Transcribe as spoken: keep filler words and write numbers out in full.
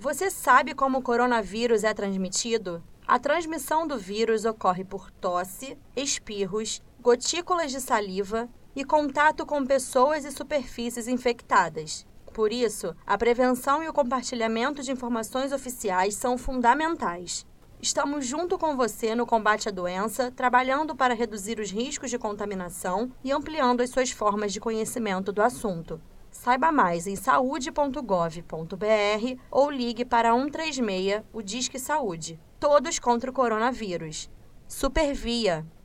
Você sabe como o coronavírus é transmitido? A transmissão do vírus ocorre por tosse, espirros, gotículas de saliva e contato com pessoas e superfícies infectadas. Por isso, a prevenção e o compartilhamento de informações oficiais são fundamentais. Estamos junto com você no combate à doença, trabalhando para reduzir os riscos de contaminação e ampliando as suas formas de conhecimento do assunto. Saiba mais em saúde ponto gov ponto br ou ligue para um três seis, o Disque Saúde. Todos contra o coronavírus. Supervia.